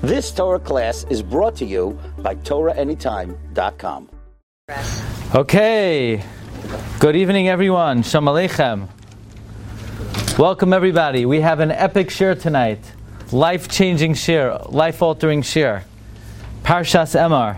This Torah class is brought to you by TorahAnytime.com. Okay, good evening everyone, Shalom Aleichem. Welcome everybody. We have an epic shir tonight, life-changing shir, life-altering shir, Parshas Emor.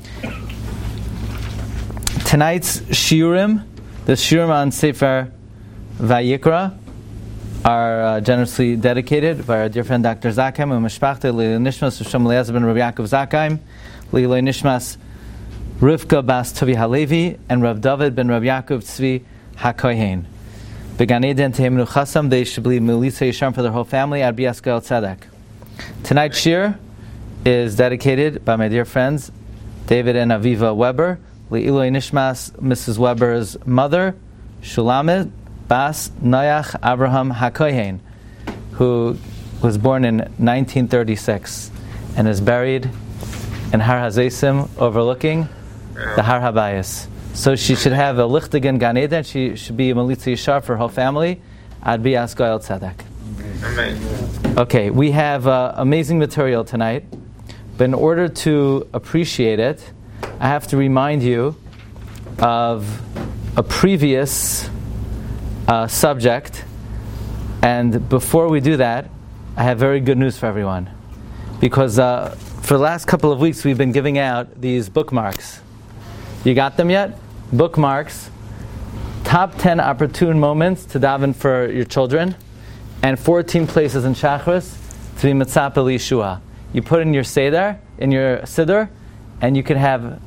Tonight's shiurim, the shiurim on Sefer Vayikra, are generously dedicated by our dear friend Dr. Zakheim and Mishpachta Leilei Nishmas Shem Eliezer ben Rav Yaakov Zakheim, Leilei Nishmas Rivka Bas Tavi Halevi, and Rav David ben Rav Yaakov Tzvi HaKohen. Began Eden Tehemnu Chasam, they should believe Melissa Yisharm for their whole family at Biaskal Tzedek. Tonight's shir is dedicated by my dear friends David and Aviva Weber, Leilei Nishmas Mrs. Weber's mother, Shulamit Bas Noach Abraham HaKohen, who was born in 1936 and is buried in Har HaZeisim overlooking the Har HaBayis. So she should have a Lichtigen Gan Eden. She should be a Melitza Yishar for her whole family. Ad Bias Goyal Tzedek. Okay, we have amazing material tonight, but in order to appreciate it, I have to remind you of a previous subject, and before we do that, I have very good news for everyone, because for the last couple of weeks we've been giving out these bookmarks. You got them yet? Bookmarks, top 10 opportune moments to daven for your children, and 14 places in Shachris to be Mitzapeh Yeshua. You put in your Seder, in your Siddur, and you can have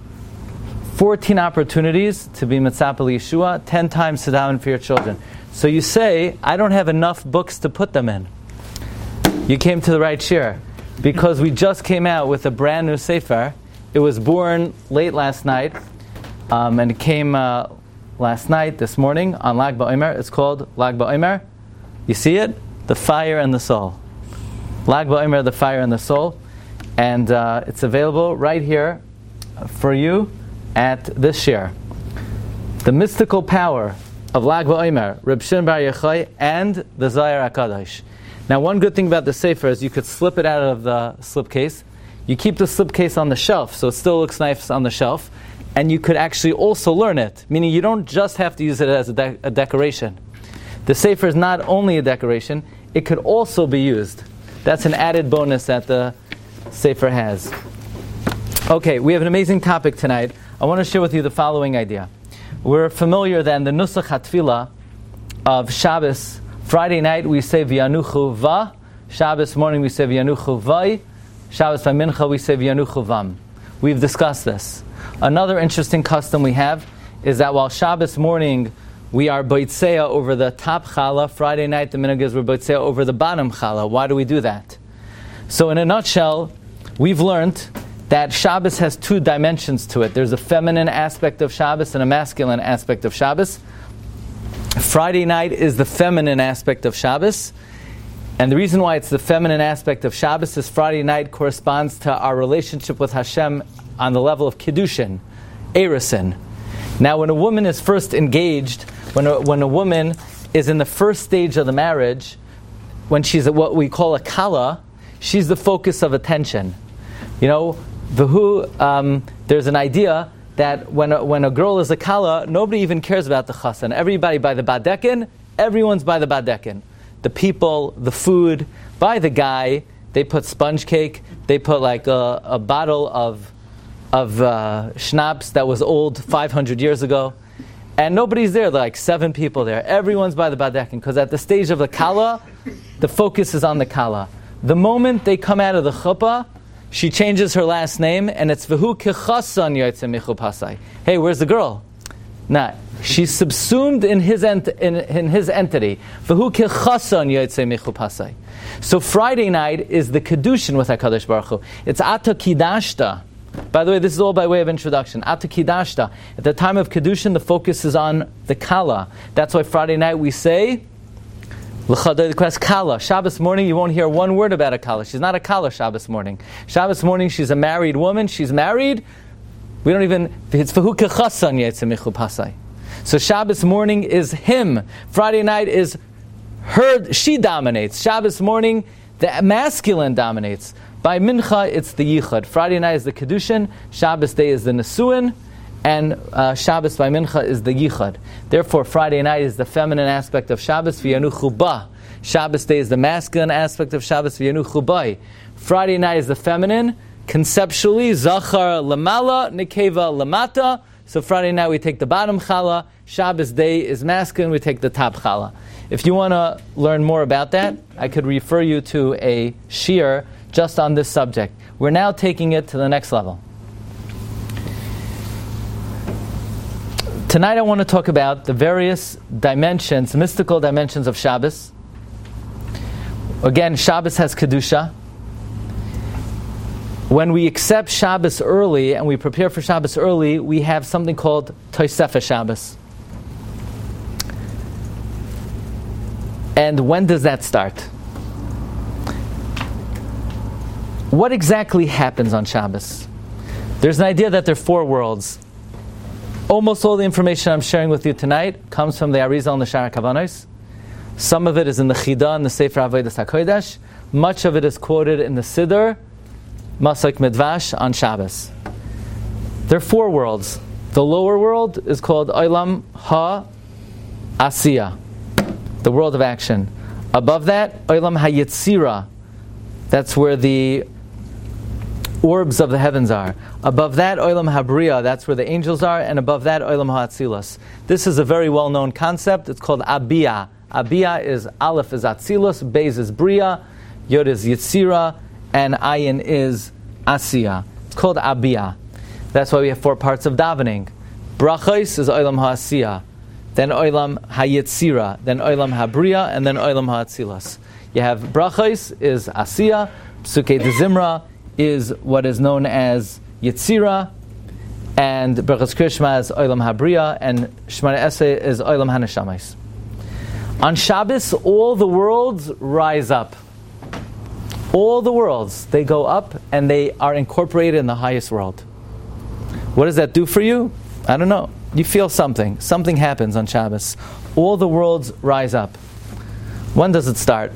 14 opportunities to be Mitzapeh Yeshua, 10 times to daven for your children. So you say, I don't have enough books to put them in. You came to the right shir, because we just came out with a brand new Sefer. It was born late last night, and it came last night, this morning, on Lag BaOmer. It's called Lag BaOmer. You see it? The Fire and the Soul. Lag BaOmer, the Fire and the Soul. And it's available right here for you at this shir. The mystical power of Lag BaOmer, Reb Shimon Bar Yochai, and the Zohar HaKadosh. Now, one good thing about the Sefer is you could slip it out of the slipcase. You keep the slipcase on the shelf, so it still looks nice on the shelf. And you could actually also learn it, meaning you don't just have to use it as a decoration. The Sefer is not only a decoration, it could also be used. That's an added bonus that the Sefer has. Okay, we have an amazing topic tonight. I want to share with you the following idea. We're familiar then the Nusach HaTfilah of Shabbos. Friday night we say V'yanuchu Va. Shabbos morning we say V'yanuchu Vai. Shabbos Vamincha we say V'yanuchu Vam. We've discussed this. Another interesting custom we have is that while Shabbos morning we are Boitseya over the top challah, Friday night the minhag is we're Boitseya over the bottom challah. Why do we do that? So in a nutshell, we've learned that Shabbos has two dimensions to it. There's a feminine aspect of Shabbos and a masculine aspect of Shabbos. Friday night is the feminine aspect of Shabbos. And the reason why it's the feminine aspect of Shabbos is Friday night corresponds to our relationship with Hashem on the level of Kiddushin, Erusin. Now when a woman is first engaged, when a woman is in the first stage of the marriage, when she's at what we call a kala, she's the focus of attention. You know, there's an idea that when a girl is a kala, nobody even cares about the chassan. Everybody by the badekin, everyone's by the badekin. The people, the food, by the guy, they put sponge cake, they put like a bottle of schnapps that was old 500 years ago, and nobody's there, like 7 people there. Everyone's by the badekin, because at the stage of the kala, the focus is on the kala. The moment they come out of the chuppah, she changes her last name, and it's V'hu Kechasan Yotzei Michu Pasai. Hey, where's the girl? Nah, she's subsumed in his entity. V'hu Kechasan Yotzei Michu Pasai. So Friday night is the Kedushin with HaKadosh Baruch Hu. It's Ata Kidashta. By the way, this is all by way of introduction. Ata Kidashta. At the time of Kedushin, the focus is on the Kala. That's why Friday night we say Kala. Shabbos morning, you won't hear one word about a Kala. She's not a Kala Shabbos morning. Shabbos morning, she's a married woman. She's married. We don't even. It's V'hu Kechasan Yotzei Michu Pasai. So Shabbos morning is him. Friday night is her. She dominates. Shabbos morning, the masculine dominates. By Mincha, it's the Yichud. Friday night is the Kedushin, Shabbos day is the Nesuin, and Shabbos by Mincha is the Yichud. Therefore, Friday night is the feminine aspect of Shabbos, V'yanu Chubah. Shabbos day is the masculine aspect of Shabbos, V'yanu Chubai. Friday night is the feminine, conceptually, Zachar Lamala, Nekeva Lamata. So Friday night we take the bottom challah, Shabbos day is masculine, we take the top challah. If you want to learn more about that, I could refer you to a shiur just on this subject. We're now taking it to the next level. Tonight I want to talk about the various dimensions, mystical dimensions of Shabbos. Again, Shabbos has Kedusha. When we accept Shabbos early and we prepare for Shabbos early, we have something called Tosefah Shabbos. And when does that start? What exactly happens on Shabbos? There's an idea that there are 4 worlds. Almost all the information I'm sharing with you tonight comes from the Arizal and the Shara Kavanos. Some of it is in the Chida and the Sefer Avodas HaKodesh. Much of it is quoted in the Siddur, Masach Midvash, on Shabbos. There are 4 worlds. The lower world is called Olam Ha-Asiya, the world of action. Above that, Olam Ha-Yetzira, that's where the orbs of the heavens are. Above that, Olam HaBriya, that's where the angels are. And above that, Olam HaAtzilus. This is a very well-known concept. It's called Abiyah. Abiyah is, Aleph is Atzilus, Beis is Bria, Yod is Yetzira, and Ayin is Asiya. It's called Abiyah. That's why we have 4 parts of davening. Brachos is Olam HaAsiya, then Olam HaYetzira, then Olam HaBriya, and then Olam HaAtzilus. You have Brachos is Asiya, Psukei de Zimra is what is known as Yetzira, and Berachos Krishma is Olam HaBriya, and Shemona Esrei is Olam HaNeshamas. On Shabbos, all the worlds rise up. All the worlds, they go up and they are incorporated in the highest world. What does that do for you? I don't know. You feel something. Something happens on Shabbos. All the worlds rise up. When does it start?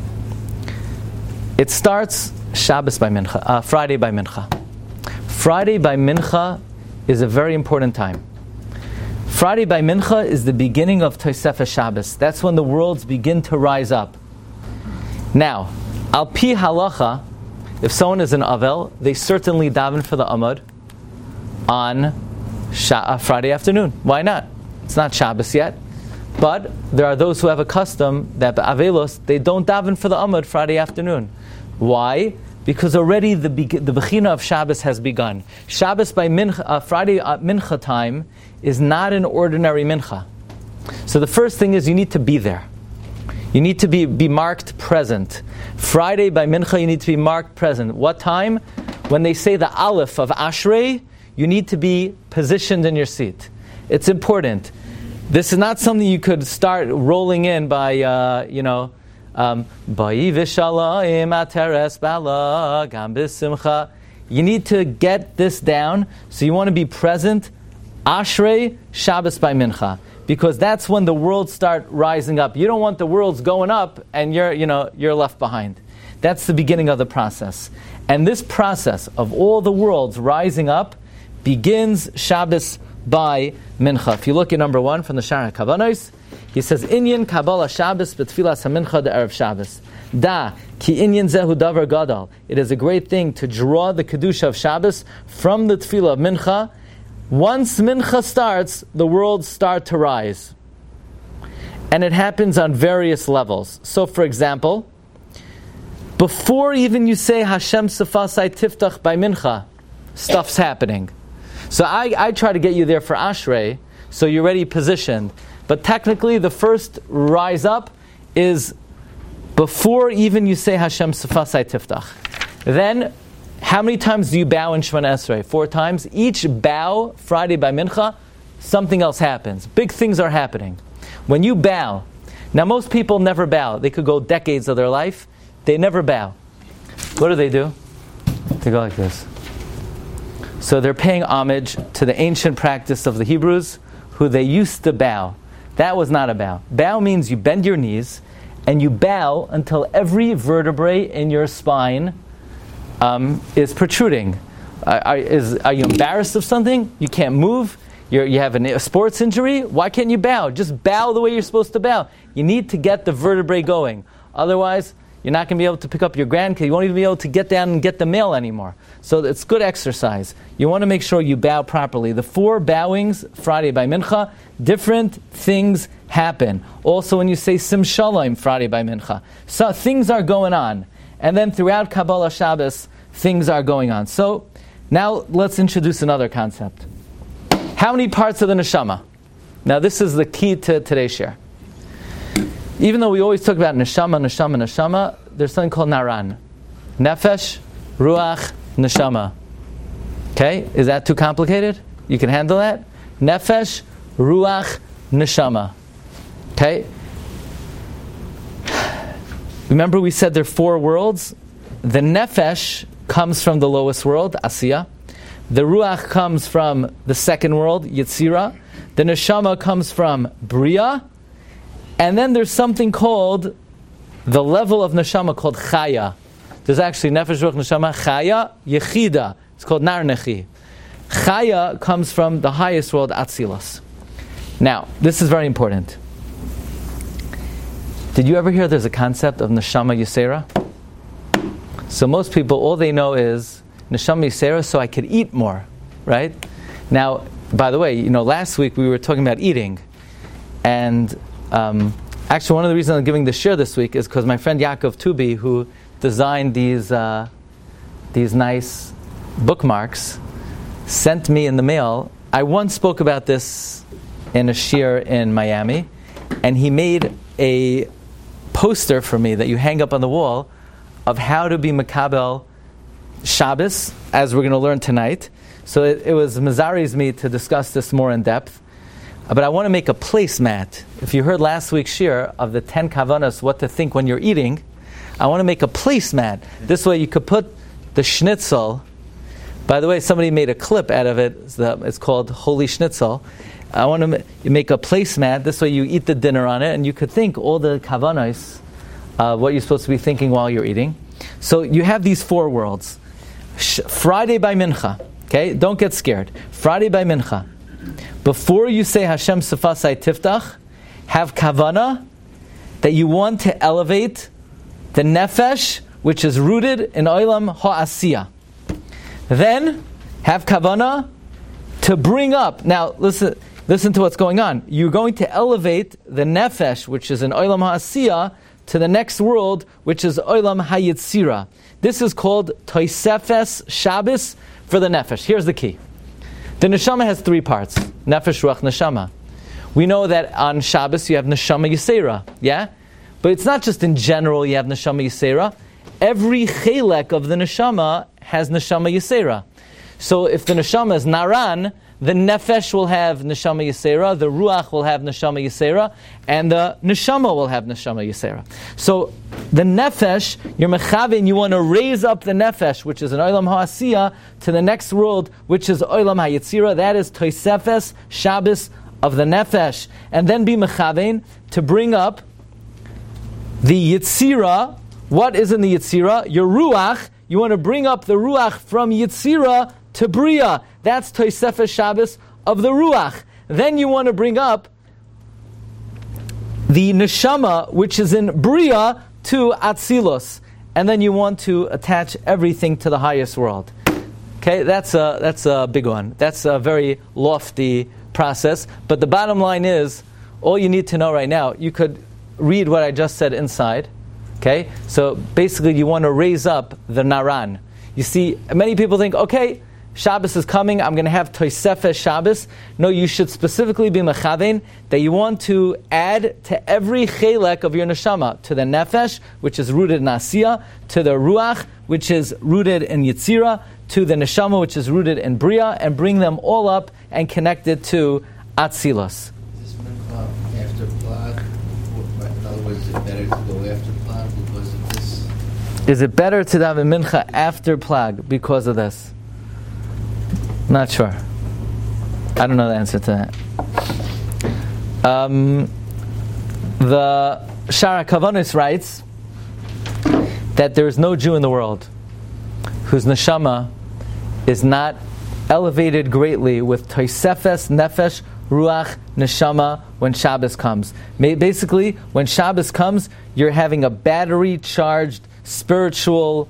It starts Shabbos by Mincha, Friday by Mincha. Friday by Mincha is a very important time. Friday by Mincha is the beginning of Tosefah Shabbos. That's when the worlds begin to rise up. Now, Al Pi Halacha, if someone is an Avel, they certainly daven for the Amud on Friday afternoon. Why not? It's not Shabbos yet. But there are those who have a custom that Avelos, they don't daven for the Amud Friday afternoon. Why? Because already the Bechina of Shabbos has begun. Shabbos by Mincha, Friday at Mincha time is not an ordinary Mincha. So the first thing is you need to be there. You need to be marked present. Friday by Mincha you need to be marked present. What time? When they say the Aleph of Ashrei, you need to be positioned in your seat. It's important. This is not something you could start rolling in by, you need to get this down. So you want to be present. Ashrei Shabbos by Mincha, because that's when the worlds start rising up. You don't want the worlds going up and you're left behind. That's the beginning of the process. And this process of all the worlds rising up begins Shabbos by Mincha. If you look at number 1 from the Shara Kavanos, he says, Inyan Kabbalah Shabbos b'tfilas hamincha de'erev Shabbos. Da, ki inyan zehu davar gadol. It is a great thing to draw the Kedusha of Shabbos from the tefillah of Mincha. Once Mincha starts, the worlds start to rise. And it happens on various levels. So, for example, before even you say Hashem Sefasai Tiftach by Mincha, stuff's happening. So I try to get you there for Ashrei, so you're already positioned. But technically, the first rise up is before even you say Hashem Sefasai Tiftach. Then, how many times do you bow in Shemona Esrei? 4 times. Each bow, Friday by Mincha, something else happens. Big things are happening. When you bow, now most people never bow. They could go decades of their life. They never bow. What do? They go like this. So they're paying homage to the ancient practice of the Hebrews, who they used to bow. That was not a bow. Bow means you bend your knees, and you bow until every vertebrae in your spine is protruding. Are you embarrassed of something? You can't move? You have a sports injury? Why can't you bow? Just bow the way you're supposed to bow. You need to get the vertebrae going. Otherwise, you're not going to be able to pick up your grandkid. You won't even be able to get down and get the mail anymore. So it's good exercise. You want to make sure you bow properly. The 4 bowings, Friday by Mincha, different things happen. Also when you say Sim Shalom, Friday by Mincha. So things are going on. And then throughout Kabbalah Shabbos, things are going on. So now let's introduce another concept. How many parts of the neshama? Now this is the key to today's share. Even though we always talk about neshama, there's something called naran. Nefesh, ruach, neshama. Okay? Is that too complicated? You can handle that? Nefesh, ruach, neshama. Okay? Remember we said there are 4 worlds? The nefesh comes from the lowest world, Asiya. The ruach comes from the second world, Yetzira. The neshama comes from Bria. And then there's something called the level of neshama called Chaya. There's actually nefesh, ruach, neshama, Chaya, Yechida. It's called Nar Nechi. Chaya comes from the highest world, Atzilos. Now, this is very important. Did you ever hear there's a concept of neshama yisera? So most people, all they know is neshama yisera, so I could eat more, right? Now, by the way, last week we were talking about eating, and actually one of the reasons I'm giving the shir this week is because my friend Yaakov Tubi, who designed these nice bookmarks, sent me in the mail. I once spoke about this in a shir in Miami, and he made a poster for me that you hang up on the wall of how to be Makabel Shabbos, as we're going to learn tonight. So it was Mazari's me to discuss this more in depth. But I want to make a placemat. If you heard last week's shir of the 10 kavanas, what to think when you're eating, I want to make a placemat. This way you could put the schnitzel. By the way, somebody made a clip out of it. It's called Holy Schnitzel. I want to make a placemat. This way you eat the dinner on it, and you could think all the kavanos, what you're supposed to be thinking while you're eating. So you have these 4 worlds. Friday by Mincha. Okay, don't get scared. Friday by Mincha. Before you say Hashem Sefasai Tiftach, have kavana that you want to elevate the nefesh, which is rooted in Olam Ha'asiyah. Then have kavana to bring up. Now listen to what's going on. You're going to elevate the nefesh, which is in Olam Ha'asiyah, to the next world, which is Olam HaYetzira. This is called Tosefes Shabbos for the nefesh. Here's the key. The neshama has 3 parts. Nefesh, ruach, neshama. We know that on Shabbos you have neshama yisera. Yeah? But it's not just in general you have neshama yisera. Every chelek of the neshama has neshama yisera. So if the neshama is naran, the nefesh will have neshama yisera, the ruach will have neshama yisera, and the neshama will have neshama yisera. So the nefesh, you're mechavin, you want to raise up the nefesh, which is an olam ha'asiyah, to the next world, which is olam ha'yetzira. That is Tosefes Shabbos of the nefesh. And then be mechavin to bring up the yetzira. What is in the yetzira? Your ruach. You want to bring up the ruach from yetzira to bria. That's Tosefes Shabbos of the ruach. Then you want to bring up the neshama, which is in bria, to atzilos, and then you want to attach everything to the highest world. Okay, that's a big one. That's a very lofty process. But the bottom line is, all you need to know right now, you could read what I just said inside. Okay, so basically you want to raise up the naran. You see, many people think, okay, Shabbos is coming, I'm going to have Tosefes Shabbos. No, you should specifically be mechavein that you want to add to every chelek of your neshama, to the nefesh, which is rooted in Asiyah, to the ruach, which is rooted in Yetzira, to the neshama, which is rooted in Bria, and bring them all up and connect it to Atzilos. Is this mincha after Plag? In other words, is it better to go after Plag because of this? Is it better to daven mincha after Plag because of this? Not sure. I don't know the answer to that. The Shara Kavanis writes that there is no Jew in the world whose neshama is not elevated greatly with Tosefes, Nefesh, Ruach, Neshama when Shabbos comes. Basically, when Shabbos comes, you're having a battery-charged spiritual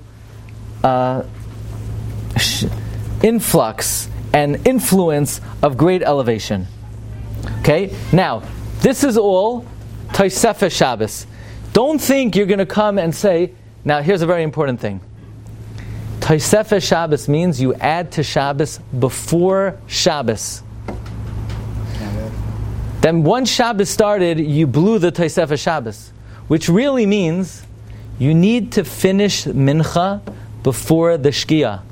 influx and influence of great elevation. Okay? Now, this is all Tosefes Shabbos. Don't think you're going to come and say, now here's a very important thing. Tosefes Shabbos means you add to Shabbos before Shabbos. Then once Shabbos started, you blew the Tosefes Shabbos, which really means you need to finish Mincha before the Shkia.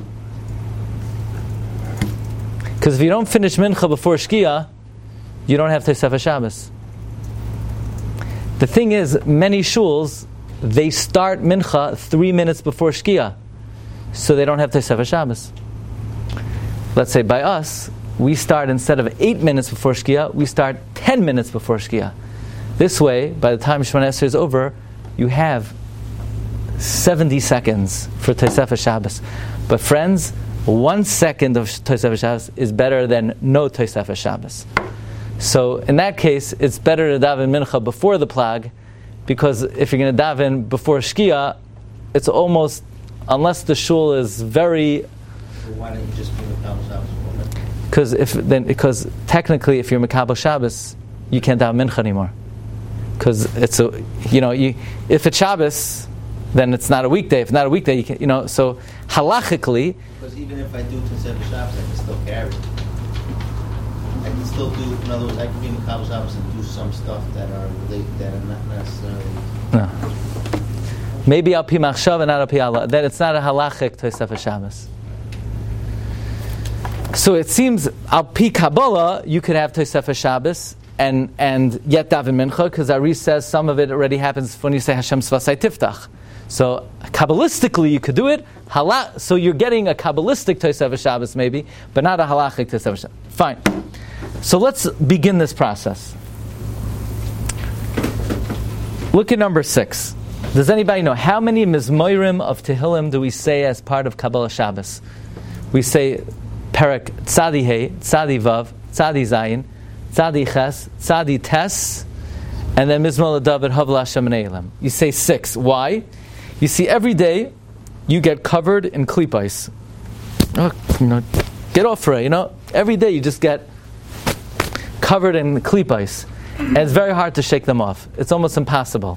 Because if you don't finish Mincha before Shkia, you don't have Tosefes Shabbos. The thing is, many shuls, they start Mincha 3 minutes before Shkia, so they don't have Tosefes Shabbos. Let's say by us, we start, instead of 8 minutes before Shkia, we start 10 minutes before Shkia. This way, by the time Shemona Esrei is over, you have 70 seconds for Tosefes Shabbos. But friends, 1 second of Tosefes Shabbos is better than no Tosefes Shabbos. So in that case, it's better to daven Mincha before the plag, because if you're going to daven before Shkia, it's almost, unless the shul is very... So why don't you just be Mekabel Shabbos? Because technically, if you're Mekabel Shabbos, you can't daven Mincha anymore. Because it's if it's Shabbos, then it's not a weekday. If it's not a weekday, you can't, so halachically... Because even if I do Tosefes Shabbos, I can still carry. I can still do, in other words, I can be in Mekabel Shabbos and do some stuff that are related, that are not necessarily... No. Maybe al pi machshav and not al pi Allah. Then it's not a halachic Tosefes Shabbos. So it seems al pi Kabbalah you could have Tosefes Shabbos and yet daven Mincha, because Ari says some of it already happens when you say Hashem Svasai Tiftach. So Kabbalistically you could do it. So you're getting a Kabbalistic Tosefes Shabbos maybe, but not a halachic Tosefes Shabbos. Fine. So let's begin this process. Look at number 6. Does anybody know how many Mizmorim of Tehillim do we say as part of Kabbalah Shabbos? We say Perek Tzadi Hey, Tzadi Vav, Tzadi Zayin, Tzadi Ches, Tzadi Tes, and then Mizmor LeDavid Havla Hashem Ne'elam. You say 6. Why? You see, every day you get covered in klipais. Get off for it. Every day you just get covered in klipais, and it's very hard to shake them off. It's almost impossible.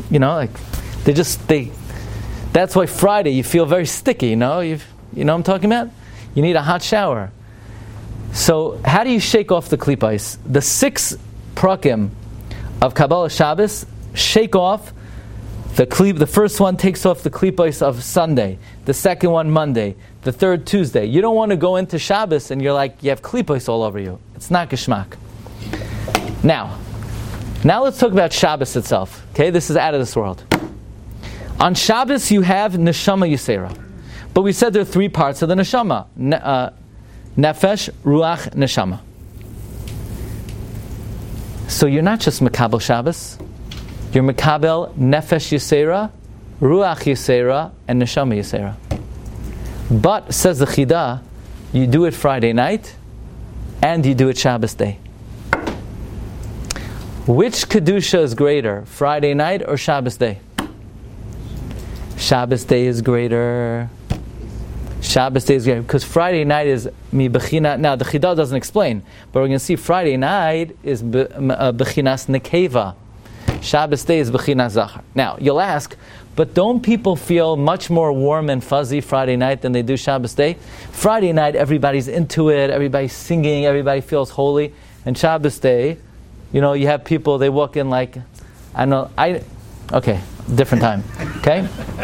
That's why Friday you feel very sticky. You know what I'm talking about? You need a hot shower. So how do you shake off the klipais? The 6 prakim of Kabbalah Shabbos shake off the first one takes off the klipais of Sunday, the second one Monday, the third Tuesday. You don't want to go into Shabbos and you're like, you have klipais all over you. It's not geschmack. Now let's talk about Shabbos itself. Okay, this is out of this world. On Shabbos you have Neshama Yisera. But we said there are 3 parts of the Neshama. Nefesh, Ruach, Neshama. So you're not just Mekabel Shabbos. You're Mekabel Nefesh Yisera, Ruach Yisera, and Neshama Yisera. But, says the Chidah, you do it Friday night, and you do it Shabbos day. Which Kedusha is greater, Friday night or Shabbos day? Shabbos day is greater. Shabbos day is greater, because Friday night is mi bechina. Now the Chidah doesn't explain, but we're going to see Friday night is bechinas nekeva. Shabbos day is bechinas zachar. Now you'll ask, but don't people feel much more warm and fuzzy Friday night than they do Shabbos day? Friday night everybody's into it, everybody's singing, everybody feels holy, and Shabbos day, you have people, they walk in like, different time, okay?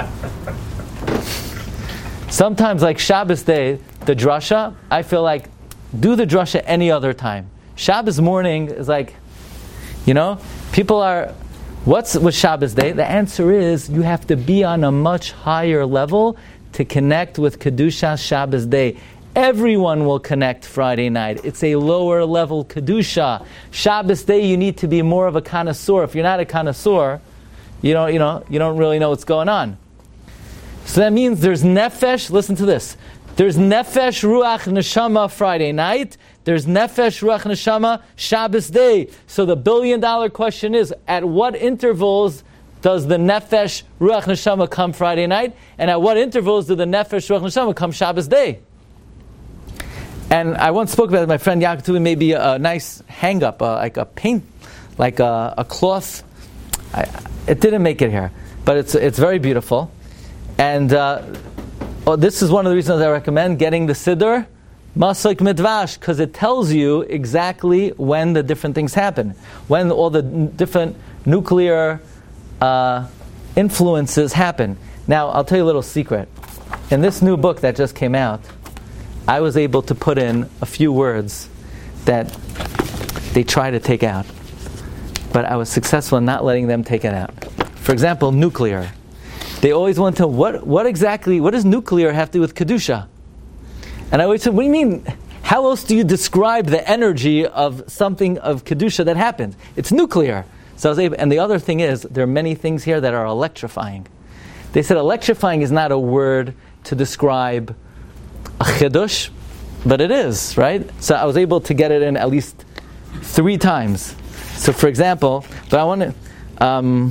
Sometimes, like Shabbos day, the drasha, I feel like, do the drasha any other time. Shabbos morning is like, people are, what's with Shabbos day? The answer is, you have to be on a much higher level to connect with Kedusha Shabbos day. Everyone will connect Friday night. It's a lower level Kedusha. Shabbos day, you need to be more of a connoisseur. If you're not a connoisseur, you don't really know what's going on. So that means there's nefesh, listen to this. There's nefesh, ruach, neshama Friday night. There's nefesh, ruach, neshama Shabbos day. So the billion-dollar question is, at what intervals does the nefesh, ruach, neshama come Friday night? And at what intervals do the nefesh, ruach, neshama come Shabbos day? And I once spoke about it. My friend Yaakov told me maybe a nice hang-up, like a paint, like a cloth. It didn't make it here, but it's very beautiful. And this is one of the reasons I recommend getting the Siddur Maslik Midvash, because it tells you exactly when the different things happen, when all the different nuclear influences happen. Now, I'll tell you a little secret. In this new book that just came out, I was able to put in a few words that they try to take out, but I was successful in not letting them take it out. For example, nuclear. They always want to, what does nuclear have to do with Kedusha? And I always said, what do you mean? How else do you describe the energy of something of Kedusha that happened? It's nuclear. So I was able, and the other thing is, there are many things here that are electrifying. They said electrifying is not a word to describe a chidush, but it is, right? So I was able to get it in at least 3 times. So for example, but I want to,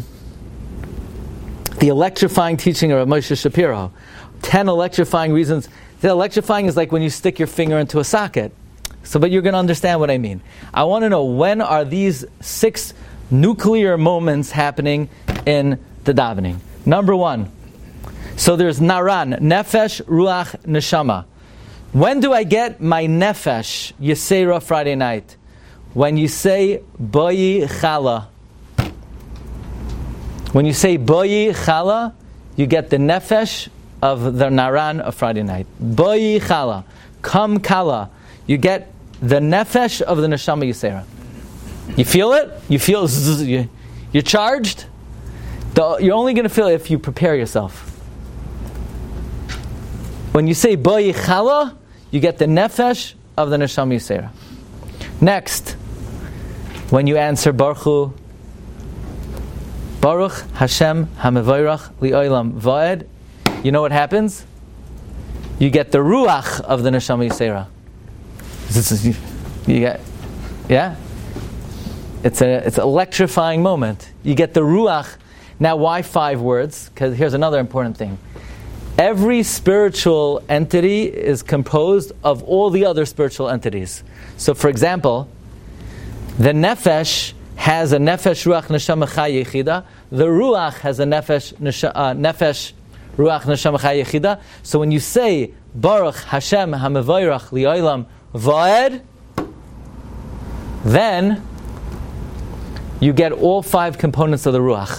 the electrifying teaching of Moshe Shapiro. 10 electrifying reasons. The electrifying is like when you stick your finger into a socket. So, but you're going to understand what I mean. I want to know, when are these 6 nuclear moments happening in the davening? Number 1. So there's naran, nefesh, ruach, neshama. When do I get my nefesh, Yisera Friday night? When you say boyi chala. When you say boyi chala, you get the nefesh of the naran of Friday night. Boyi chala, kam kala, you get the nefesh of the neshama Yisera. You feel it? You feel you're charged? You're only going to feel it if you prepare yourself. When you say boyi chala, you get the nefesh of the neshama Yisera. Next, when you answer Baruch Hashem HaMevorach Li'olam Va'ed, you know what happens? You get the ruach of the neshama Yisera. You get, yeah? It's an electrifying moment. You get the ruach. Now, why 5 words? Because here's another important thing. Every spiritual entity is composed of all the other spiritual entities. So, for example, the nefesh has a nefesh ruach neshama chai yechida. The ruach has a nefesh ruach neshama chai yechida. So when you say Baruch Hashem HaMevorach Li'olam Va'ed, then you get all 5 components of the ruach.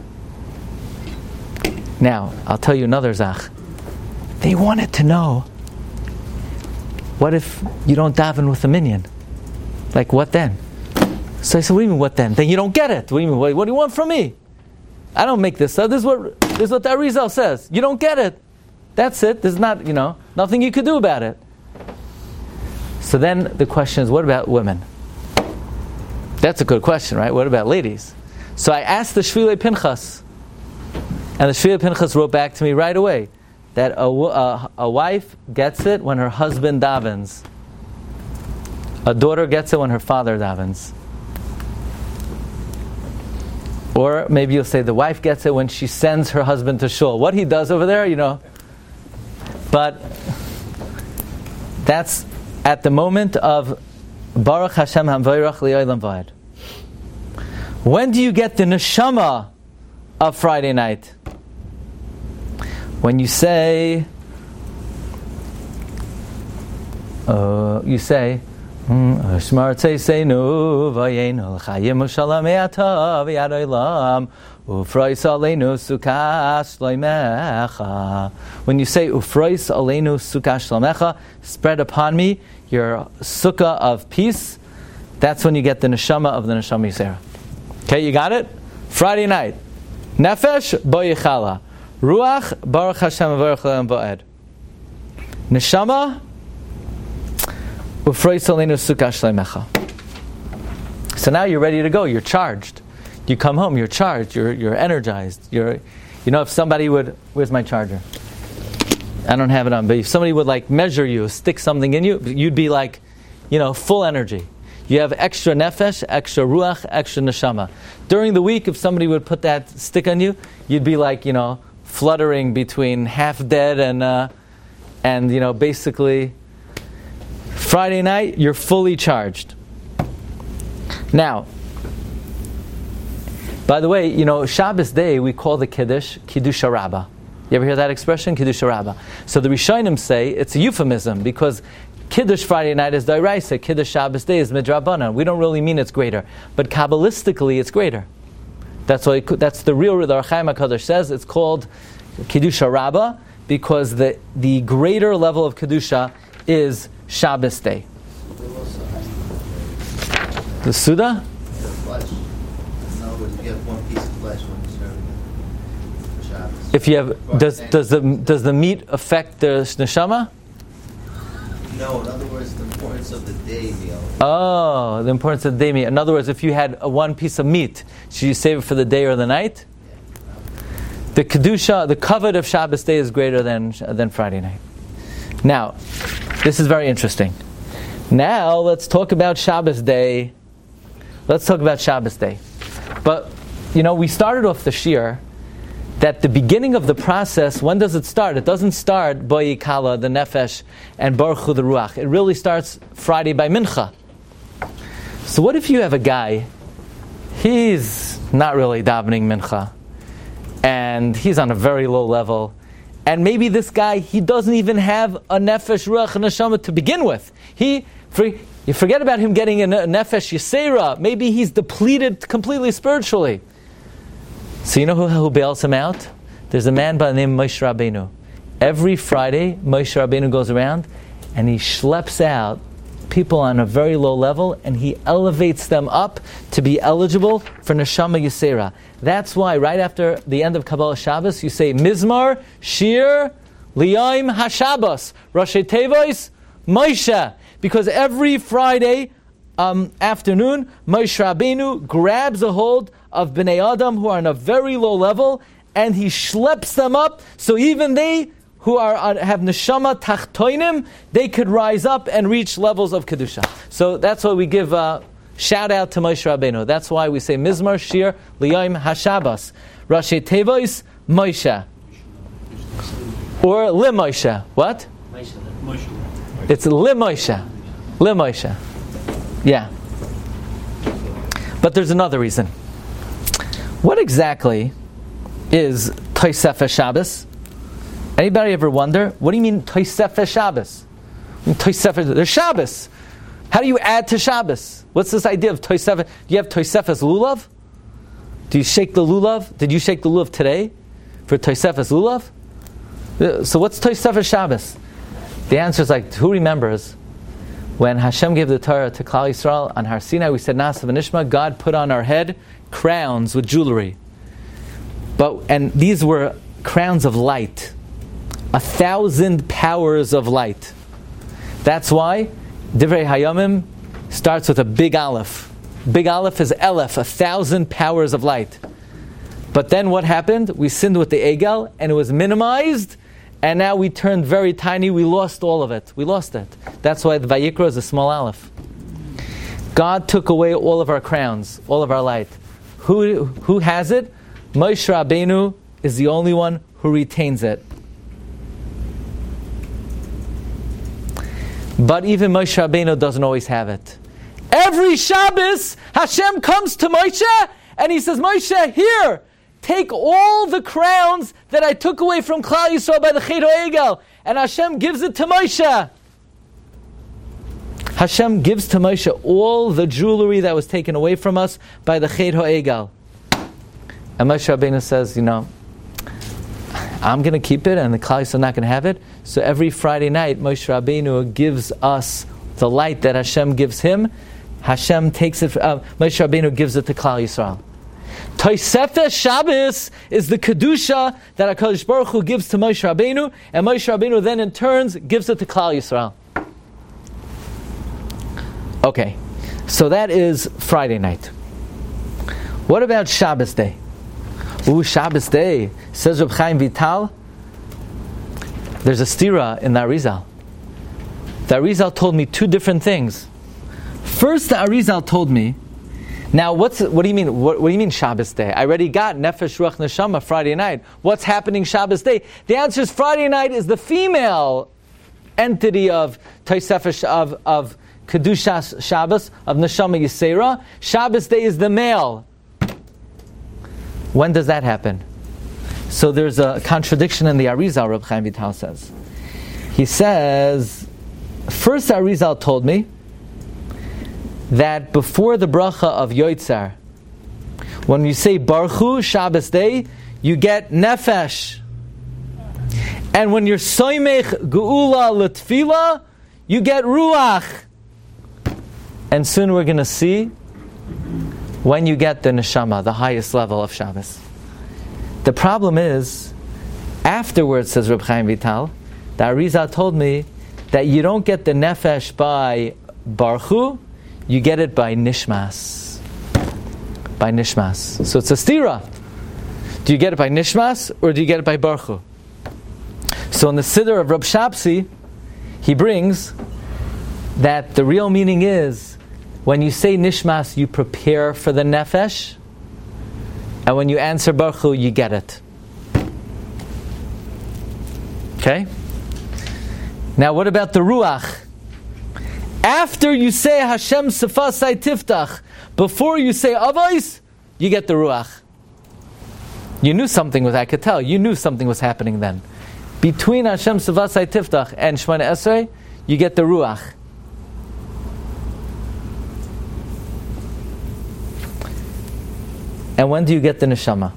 Now, I'll tell you another zach. They wanted to know, what if you don't daven with a minyan? Like, what then? So I said, what do you mean, what then? Then you don't get it. What do you mean, what do you want from me? I don't make this up. This is what the Arizal says. You don't get it. That's it. There's not, nothing you could do about it. So then the question is, what about women? That's a good question, right? What about ladies? So I asked the Shvilei Pinchas, and the Shvilei Pinchas wrote back to me right away that a wife gets it when her husband davens. A daughter gets it when her father davens. Or maybe you'll say the wife gets it when she sends her husband to shul. What he does over there, But that's at the moment of Baruch Hashem HaMevorach Li'olam Va'ed. When do you get the neshama of Friday night? When you say, Shmar Tzeisenu Vayenu L'Chayim U'Shalom E'ata V'Yad Olam Ufrois Aleinu Sukkah Shlomecha. When you say Ufrois Aleinu Sukkah Shlomecha, spread upon me your sukkah of peace, that's when you get the neshama of the neshama Yisera. Okay, you got it? Friday night. Nefesh Boyichala. Ruach Baruch Hashem Mevorach Li'olam Va'ed. Neshama Ufrois Aleinu Sukkah Shlomecha. So now you're ready to go. You're charged. You come home. You're charged. You're energized. If somebody would. Where's my charger? I don't have it on, but if somebody would like measure you, stick something in you, you'd be like, full energy. You have extra nefesh, extra ruach, extra neshama. During the week, if somebody would put that stick on you, you'd be like, fluttering between half dead and basically Friday night, you're fully charged. Now, by the way, Shabbos day, we call the Kiddush Rabbah. You ever hear that expression? Kiddush Rabbah. So the Rishonim say it's a euphemism because Kiddush Friday night is Dairaisa, Kiddush Shabbos day is Midrabanan. We don't really mean it's greater, but Kabbalistically it's greater. That's the real, the Ohr HaChaim HaKadosh says it's called Kedusha Rabbah because the greater level of Kedusha is Shabbos day. The Suda? The flesh. In other words, if you have one piece of flesh when you serve it for Shabbos. If you have, does the meat affect the neshama? No, in other words, the importance of the day meal. Oh, the importance of the day meal. In other words, if you had one piece of meat, should you save it for the day or the night? The kedusha, the kavod of Shabbos day is greater than Friday night. Now, this is very interesting. Now, let's talk about Shabbos day. But, we started off the shir that the beginning of the process, when does it start? It doesn't start Boi Kala, the Nefesh, and Baruch Hu, the Ruach. It really starts Friday by Mincha. So what if you have a guy, he's not really davening Mincha, and he's on a very low level, and maybe this guy, he doesn't even have a Nefesh, Ruach, and Neshama to begin with. You forget about him getting a Nefesh Yisera. Maybe he's depleted completely spiritually. So you know who bails him out? There's a man by the name of Moshe Rabbeinu. Every Friday, Moshe Rabbeinu goes around and he schleps out people on a very low level and he elevates them up to be eligible for Neshama Yisera. That's why right after the end of Kabbalah Shabbos, you say Mizmar, Shir, Liyom HaShabbos, Roshei Tevois, Moshe. Because every Friday afternoon, Moshe Rabbeinu grabs a hold of Bnei Adam who are on a very low level, and he schleps them up, so even they who have neshama tachtoinim, they could rise up and reach levels of kedusha. So that's why we give a shout out to Moshe Rabbeinu. That's why we say Mizmar Shir Liyom HaShabbos, Rashi Tevois Moshe, or Le Moshe. What? It's Le Moshe. Le Moshe. Yeah. But there's another reason. What exactly is Tosefes Shabbos? Anybody ever wonder? What do you mean Tosefes Shabbos? There's Shabbos. How do you add to Shabbos? What's this idea of Tosefes? Do you have Tosefes Lulav? Do you shake the Lulav? Did you shake the Lulav today for Tosefes Lulav? So what's Tosefes Shabbos? The answer is who remembers when Hashem gave the Torah to Klal Yisrael on Har Sinai? We said Na'aseh v'nishma. God put on our head crowns with jewelry, and these were crowns of light, 1,000 powers of light. That's why Divrei Hayamim starts with a big aleph. Big aleph is Elef, 1,000 powers of light. But then what happened? We sinned with the Egel, and it was minimized. And now we turned very tiny. We lost all of it. We lost it. That's why the Vayikra is a small aleph. God took away all of our crowns, all of our light. Who has it? Moshe Rabbeinu is the only one who retains it. But even Moshe Rabbeinu doesn't always have it. Every Shabbos, Hashem comes to Moshe and he says, Moshe, here, take all the crowns that I took away from Klal Yisrael by the Chet HaEgel. And Hashem gives it to Moshe. Hashem gives to Moshe all the jewelry that was taken away from us by the Chet HaEgel. And Moshe Rabbeinu says, I'm going to keep it and the Klal Yisrael are not going to have it. So every Friday night, Moshe Rabbeinu gives us the light that Hashem gives him. Hashem takes it, Moshe Rabbeinu gives it to Klal Yisrael. Tosefes Shabbos is the Kedusha that HaKadosh Baruch Hu gives to Moshe Rabbeinu, and Moshe Rabbeinu then in turns gives it to Klal Yisrael. Okay, so that is Friday night. What about Shabbos day? Shabbos day, says Reb Chaim Vital, There's a stira in the Arizal. The Arizal told me two different things. First, the Arizal told me, now what do you mean? What do you mean Shabbos day? I already got Nefesh Ruach Neshama Friday night. What's happening Shabbos day? The answer is Friday night is the female entity of Tosefesh of Kedushas Shabbos, of Neshama Yisera. Shabbos day is the male. When does that happen? So there's a contradiction in the Arizal, Reb Chaim Vital says. He says, first Arizal told me that before the bracha of Yotzar, when you say Baruch Hu, Shabbos day, you get Nefesh. And when you're Soimech Geula L'Tfila, you get Ruach. And soon we're going to see when you get the Neshama, the highest level of Shabbos. The problem is, afterwards, says Reb Chaim Vital, the Arizal told me that you don't get the Nefesh by Baruch Hu, you get it by Nishmas. By Nishmas. So it's a stira. Do you get it by Nishmas or do you get it by Baruch Hu? So in the Siddur of Reb Shapsi, he brings that the real meaning is when you say Nishmas, you prepare for the Nefesh, and when you answer Baruch Hu, you get it. Okay? Now what about the Ruach? After you say Hashem Sefasai Tiftach, before you say Avos, you get the Ruach. You knew something was, I could tell, you knew something was happening then. Between Hashem Sefasai Tiftach and Shemona Esrei, you get the Ruach. And when do you get the Neshama?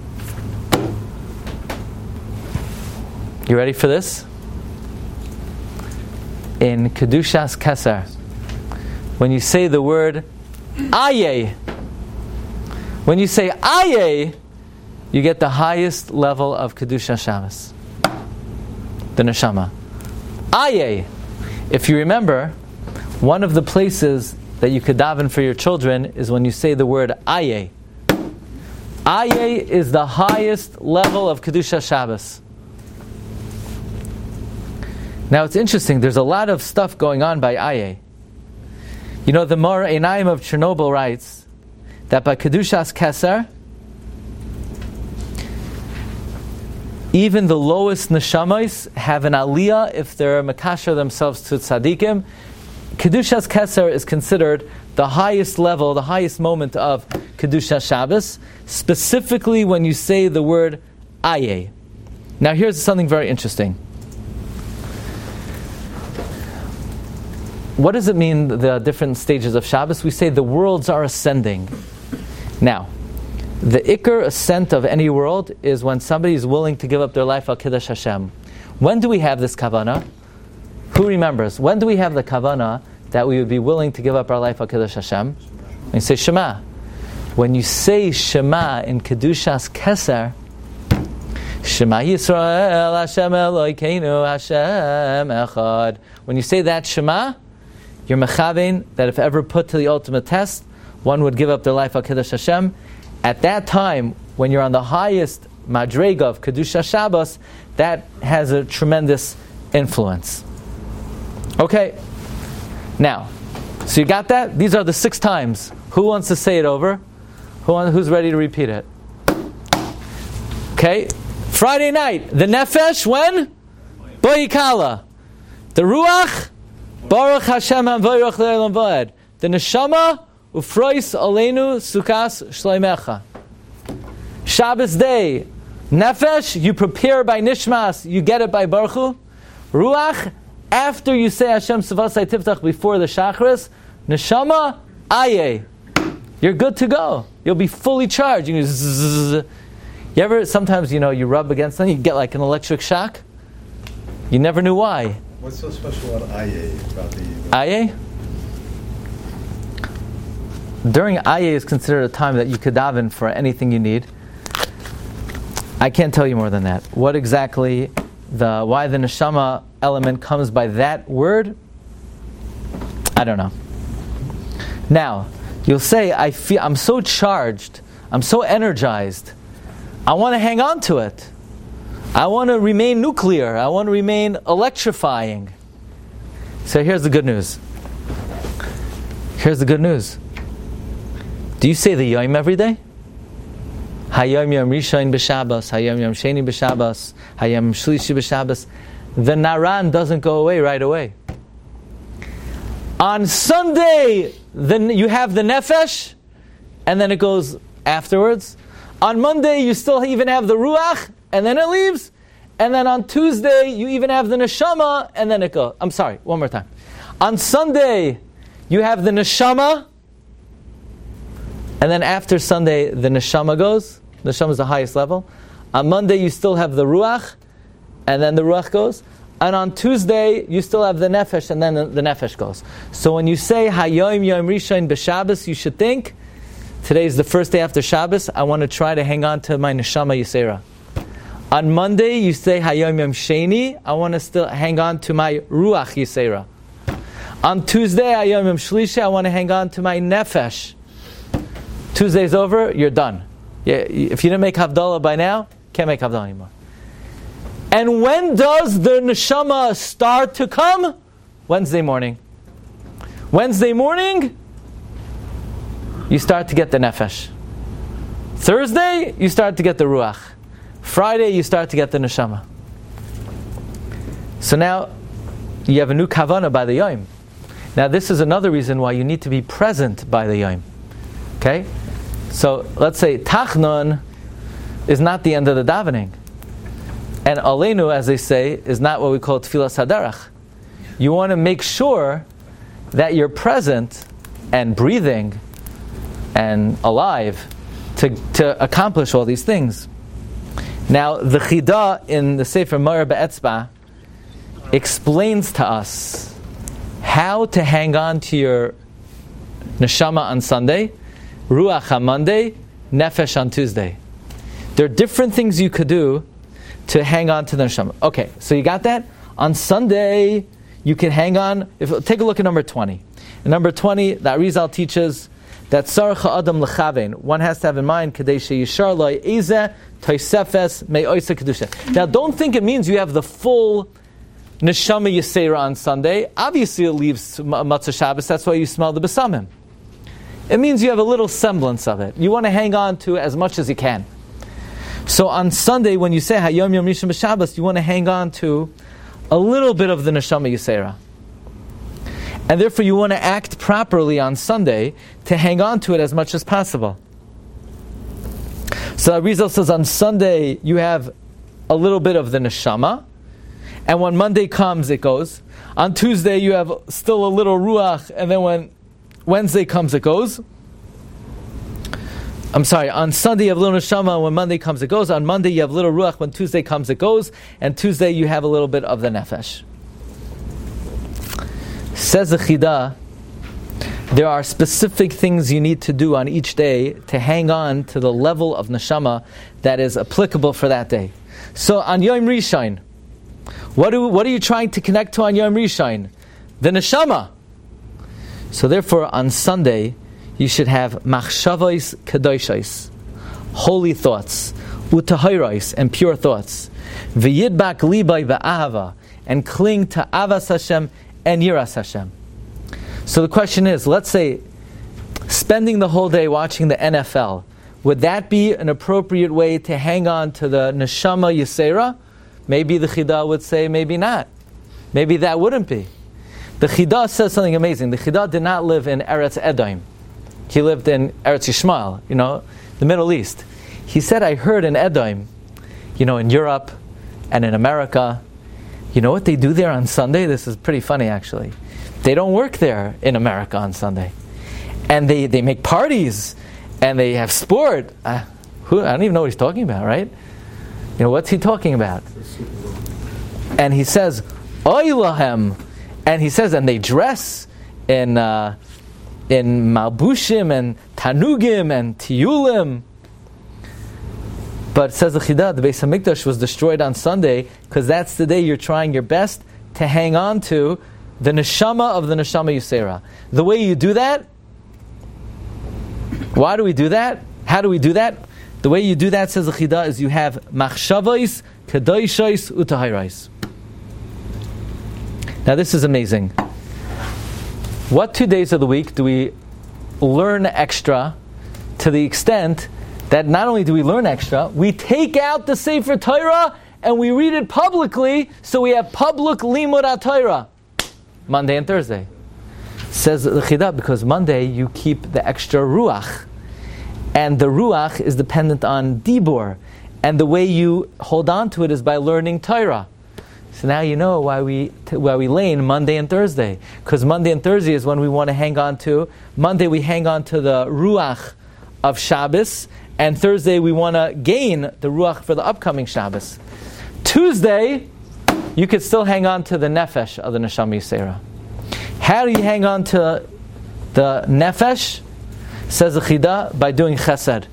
You ready for this? In Kedushas Keser, when you say the word Aye, when you say Aye, you get the highest level of Kedusha Shabbos, the Neshama. Aye. If you remember, one of the places that you could daven for your children is when you say the word Aye. Aye is the highest level of Kedusha Shabbos. Now it's interesting, there's a lot of stuff going on by Aye. You know, the Mar Einayim of Chernobyl writes that by Kedushas Keser, even the lowest neshamas have an aliyah if they're makasher themselves to tzaddikim. Kedushas Keser is considered the highest level, the highest moment of Kedusha Shabbos, specifically when you say the word Aye. Now here's something very interesting. What does it mean, the different stages of Shabbos? We say the worlds are ascending. Now, the ikar ascent of any world is when somebody is willing to give up their life al Kiddush Hashem. When do we have this kavanah? Who remembers? When do we have the kavanah that we would be willing to give up our life al Kiddush Hashem? When you say Shema. When you say Shema in Kedushas Keser, Shema Yisrael Hashem Elokeinu Hashem Echad. When you say that Shema, you're mechavein that if ever put to the ultimate test, one would give up their life al Kiddush Hashem. At that time, when you're on the highest madrega of Kedusha Shabbos, that has a tremendous influence. Okay, now, so you got that? These are the 6 times. Who wants to say it over? Who's ready to repeat it? Okay, Friday night, the Nefesh, when? Boyikala. The Ruach, Baruch Hashem HaVoyrach Le'olam Va'ed. The Neshama, Ufrois Aleinu Sukas Shleimecha. Shabbos day, Nefesh, you prepare by Nishmas, you get it by Baruch Hu. Ruach, after you say Hashem Sefasai Tiftach before the Shachris, Neshama, Aye. You're good to go. You'll be fully charged. You ever, sometimes, you rub against something, you get like an electric shock? You never knew why. What's so special about Aye? Aye? During Aye is considered a time that you could daven for anything you need. I can't tell you more than that. What exactly, why the neshama element comes by that word, I don't know. Now, you'll say, I'm so charged, I'm so energized, I want to hang on to it. I want to remain nuclear. I want to remain electrifying. So here's the good news. Here's the good news. Do you say the Yom every day? Hayom Yom Rishon b'Shabbos, Hayom Yom Sheni b'Shabbos, Hayom Shlishi b'Shabbos. The Naran doesn't go away right away. On Sunday, then you have the Nefesh, and then it goes afterwards. On Monday, you still even have the Ruach, and then it leaves. And then on Tuesday, you even have the Neshama, and then it goes. I'm sorry, one more time. On Sunday, you have the Neshama, and then after Sunday, the Neshama goes. Neshama is the highest level. On Monday, you still have the Ruach, and then the Ruach goes. And on Tuesday, you still have the Nefesh, and then the Nefesh goes. So when you say Hayom Yom Rishon b'Shabbos, you should think, today is the first day after Shabbos, I want to try to hang on to my Neshama Yisera. On Monday, you say Hayom Yom Sheni, I want to still hang on to my Ruach Yisera. On Tuesday, Hayom Yom Shlishi, I want to hang on to my Nefesh. Tuesday's over, you're done. Yeah, if you didn't make Havdalah by now, can't make Havdalah anymore. And when does the Neshama start to come? Wednesday morning. Wednesday morning, you start to get the Nefesh. Thursday, you start to get the Ruach. Friday, you start to get the Neshama. So now, you have a new Kavanah by the Yom. Now this is another reason why you need to be present by the Yom. Okay? So let's say Tachnun is not the end of the davening. And Aleinu, as they say, is not what we call Tfilas Hadarach. You want to make sure that you're present and breathing and alive to accomplish all these things. Now, the Chida in the Sefer Moira Be'etzba explains to us how to hang on to your Neshama on Sunday, Ruach on Monday, Nefesh on Tuesday. There are different things you could do to hang on to the Neshama. Okay, so you got that? On Sunday, you can hang on. Take a look at number 20. In number 20, the Arizal teaches that Sarcha Adam L'chavein, one has to have in mind, Kadei Sheyishar Lo Eze Toisefes Me'oisa Kedusha. Now, don't think it means you have the full Neshama Yisera on Sunday. Obviously, it leaves Matzah Shabbos, that's why you smell the Besamim. It means you have a little semblance of it. You want to hang on to as much as you can. So on Sunday, when you say Hayom Yom Rishon b'Shabbos, you want to hang on to a little bit of the Neshama Yisera. And therefore you want to act properly on Sunday to hang on to it as much as possible. So Arizal says on Sunday you have a little bit of the Neshama, and when Monday comes it goes. On Tuesday you have still a little Ruach, and then when Wednesday comes it goes. I'm sorry, on Sunday you have little Neshama, when Monday comes it goes. On Monday you have little Ruach, when Tuesday comes it goes. And Tuesday you have a little bit of the Nefesh. Says the Chida, there are specific things you need to do on each day to hang on to the level of Neshama that is applicable for that day. So on Yom Rishon, what are you trying to connect to on Yom Rishon? The Neshama. So therefore on Sunday, you should have machshavos kedoshos, holy thoughts, utahiros, and pure thoughts, v'yidbak libay ba'ahava, and cling to avas Hashem and yiras Hashem. So the question is, let's say, spending the whole day watching the NFL, would that be an appropriate way to hang on to the Neshama Yisera? Maybe the Chida would say, maybe not. Maybe that wouldn't be. The Chida says something amazing. The Chida did not live in Eretz Edom. He lived in Eretz Yishmael, the Middle East. He said, I heard in Edom, in Europe and in America, you know what they do there on Sunday? This is pretty funny, actually. They don't work there in America on Sunday. And they make parties, and they have sport. I don't even know what he's talking about, right? What's he talking about? And he says, Oy lahem. And he says, and they dress in malbushim and tanugim and tiyulim. But says the Chida, the Beis HaMikdash was destroyed on Sunday because that's the day you're trying your best to hang on to the neshama of the neshama Yisera. The way you do that, why do we do that? How do we do that? The way you do that, says the Chida, is you have machshavos kedoshos utahirais. Now this is amazing. What 2 days of the week do we learn extra, to the extent that not only do we learn extra, we take out the Sefer Torah and we read it publicly, so we have public limud HaTorah. Monday and Thursday. Says the Chidah, because Monday you keep the extra ruach, and the ruach is dependent on dibur, and the way you hold on to it is by learning Torah. So now you know why we lane Monday and Thursday, because Monday and Thursday is when we want to hang on to. Monday we hang on to the ruach of Shabbos, and Thursday we want to gain the ruach for the upcoming Shabbos. Tuesday, you could still hang on to the nefesh of the neshama yisera. How do you hang on to the nefesh? Says the Chidah, by doing chesed.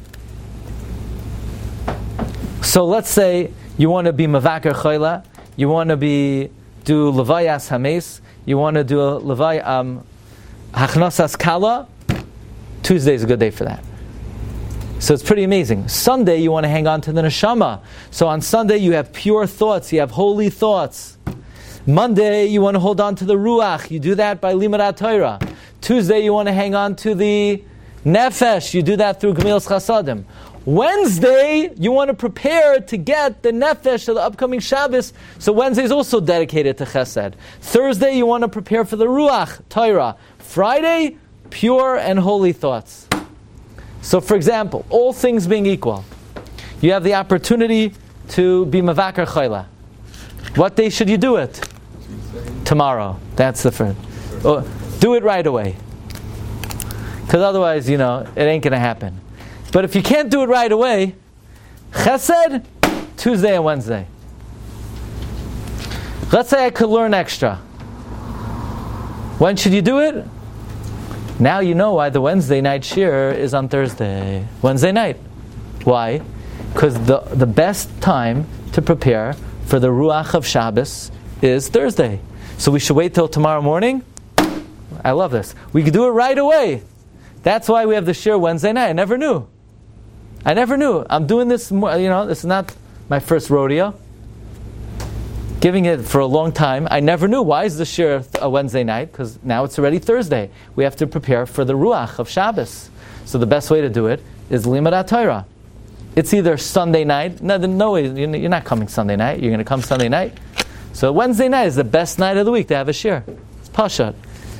So let's say you want to be mavaker chayla, you want to do levayas hames, you want to do levay hachnosas kala. Tuesday is a good day for that. So it's pretty amazing. Sunday you want to hang on to the neshama. So on Sunday you have pure thoughts, you have holy thoughts. Monday you want to hold on to the ruach, you do that by limud HaTorah. Tuesday you want to hang on to the nefesh, you do that through gemilas chasadim. Wednesday, you want to prepare to get the nefesh of the upcoming Shabbos. So Wednesday is also dedicated to chesed. Thursday, you want to prepare for the ruach, Torah. Friday, pure and holy thoughts. So for example, all things being equal, you have the opportunity to be mavakar chayla. What day should you do it? Tomorrow. That's the first. Do it right away. Because otherwise, it ain't going to happen. But if you can't do it right away, chesed, Tuesday and Wednesday. Let's say I could learn extra. When should you do it? Now you know why the Wednesday night shir is on Thursday. Wednesday night. Why? Because the best time to prepare for the Ruach of Shabbos is Thursday. So we should wait till tomorrow morning? I love this. We could do it right away. That's why we have the shir Wednesday night. I never knew. I'm doing this more, this is not my first rodeo. Giving it for a long time. I never knew. Why is the shir a Wednesday night? Because now it's already Thursday. We have to prepare for the Ruach of Shabbos. So the best way to do it is limud HaTorah. It's either Sunday night. No way, you're not coming Sunday night. You're going to come Sunday night. So Wednesday night is the best night of the week to have a shir. It's Pashat.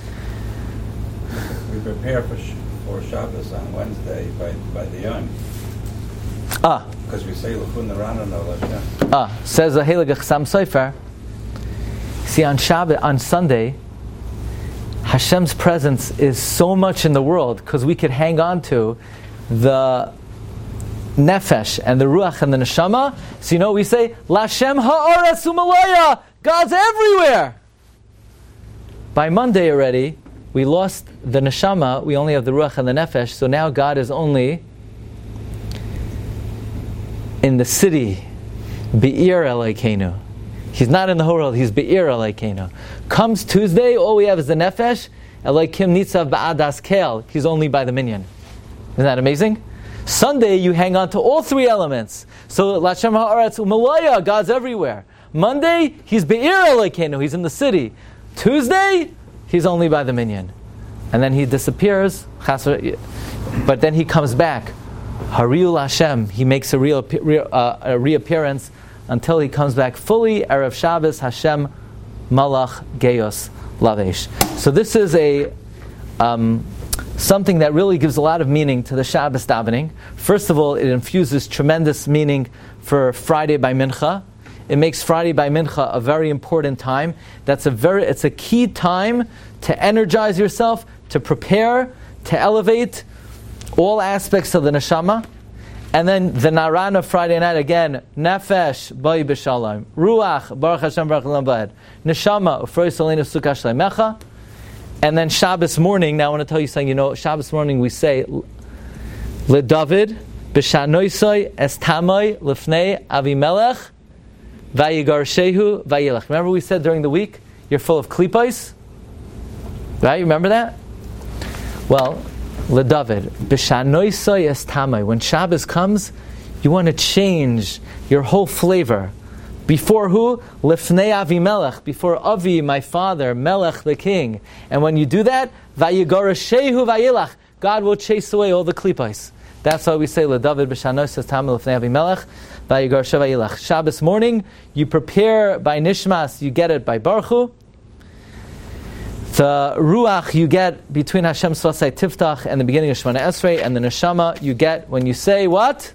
We prepare for Shabbos on Wednesday by the young. Because we say L'chun Narana no Lashem. Says the Heilige Chassam Sofer. See, on Shabbat, on Sunday, Hashem's presence is so much in the world because we could hang on to the nefesh and the ruach and the neshama. So we say Lashem ha'aretz u'malaya. God's everywhere. By Monday already, we lost the neshama. We only have the ruach and the nefesh. So now God is only in the city, Be'ir Elokeinu. He's not in the whole world, he's Be'ir Elokeinu. Comes Tuesday, all we have is the Nefesh, Elokim Nitzav Ba'adas Kel. He's only by the minyan. Isn't that amazing? Sunday, you hang on to all three elements. So, Lashem Ha'aretz U'malaya, God's everywhere. Monday, he's Be'ir Elokeinu, he's in the city. Tuesday, he's only by the minyan. And then he disappears, but then he comes back. Hariul Hashem, he makes a reappearance until he comes back fully. Erev Shabbos, Hashem, Malach, Geos, Lavesh. So this is something that really gives a lot of meaning to the Shabbos davening. First of all, it infuses tremendous meaning for Friday by Mincha. It makes Friday by Mincha a very important time. It's a key time to energize yourself, to prepare, to elevate all aspects of the neshama. And then the Narana Friday night again, Nefesh, Ba'i B'Shalom, Ruach, Baruch Hashem, Baruch Olam Ba'ed, Neshama, Ufroi Salenu Sukkah Shleimecha. And then Shabbos morning, now I want to tell you something, Shabbos morning we say, LeDavid, B'Shanoisoi, Estamoi, Lefnei, Avimelech, Vayigar Shehu, Vayilech. Remember we said during the week, you're full of klipos? Right, you remember that? Well, LeDavid, B'Shanoisoi Estamoi. When Shabbos comes, you want to change your whole flavor. Before who? Lifnei Avi Melech. Before Avi, my father, Melech, the king. And when you do that, Vayigorashehu Vayilach. God will chase away all the klipos. That's why we say LeDavid b'shanos says Tamil Lifnei Avi Melech Vayigorashehu Vayilach. Shabbos morning, you prepare by Nishmas, you get it by Baruch Hu. The Ruach you get between Hashem Svasai Tiftach and the beginning of Shemona Esrei, and the Neshama you get when you say what?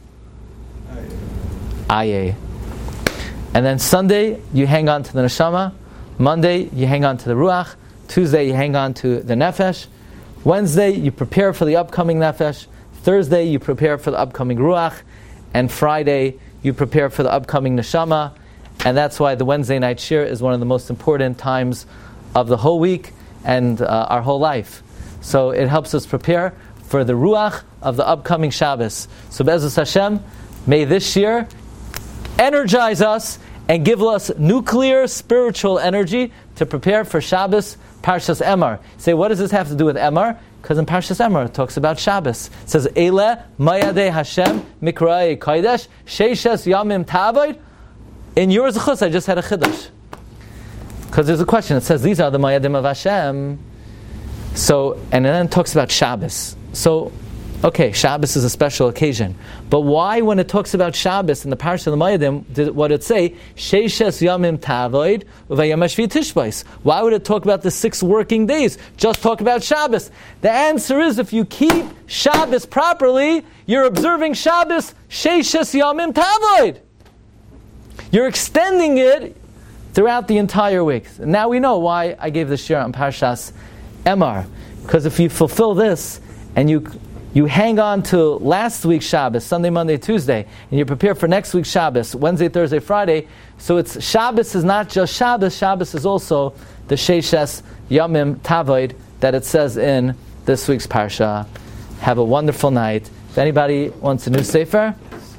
Aye. And then Sunday you hang on to the Neshama. Monday you hang on to the Ruach. Tuesday you hang on to the Nefesh. Wednesday you prepare for the upcoming Nefesh. Thursday you prepare for the upcoming Ruach. And Friday you prepare for the upcoming Neshama. And that's why the Wednesday night shir is one of the most important times of the whole week and our whole life. So it helps us prepare for the Ruach of the upcoming Shabbos. So Be'ezus Hashem, may this year energize us and give us nuclear spiritual energy to prepare for Shabbos, Parshas Emor. Say, what does this have to do with Emor? Because in Parshas Emor it talks about Shabbos. It says, Eile Mayadei Hashem Mikra'ei Kodesh Sheishes Yamim Ta'avoid. In your Zechus, I just had a Chiddush. Because there's a question. It says, these are the Mayadim of Hashem. So, and then it talks about Shabbos. So, okay, Shabbos is a special occasion. But why, when it talks about Shabbos in the Parsha of the Mayadim, did what it say? Sheishes Yamim Ta'avoid Uvayom Hashvi Tishbais. Why would it talk about the 6 working days? Just talk about Shabbos. The answer is, if you keep Shabbos properly, you're observing Shabbos Sheishes Yamim Ta'avoid. You're extending it throughout the entire week. And now we know why I gave the shir on Parshas Emor. Because if you fulfill this, and you hang on to last week's Shabbos, Sunday, Monday, Tuesday, and you prepare for next week's Shabbos, Wednesday, Thursday, Friday, so it's Shabbos is not just Shabbos, Shabbos is also the Sheishes Yamim Ta'avoid that it says in this week's Parsha. Have a wonderful night. If anybody wants a new sefer,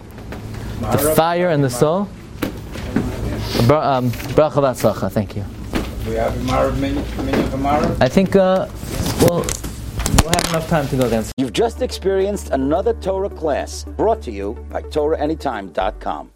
The Fire and the Soul, Bracha v'atzlacha. Thank you. We have Marav. I think we'll have enough time to go against. You've just experienced another Torah class brought to you by TorahAnytime.com.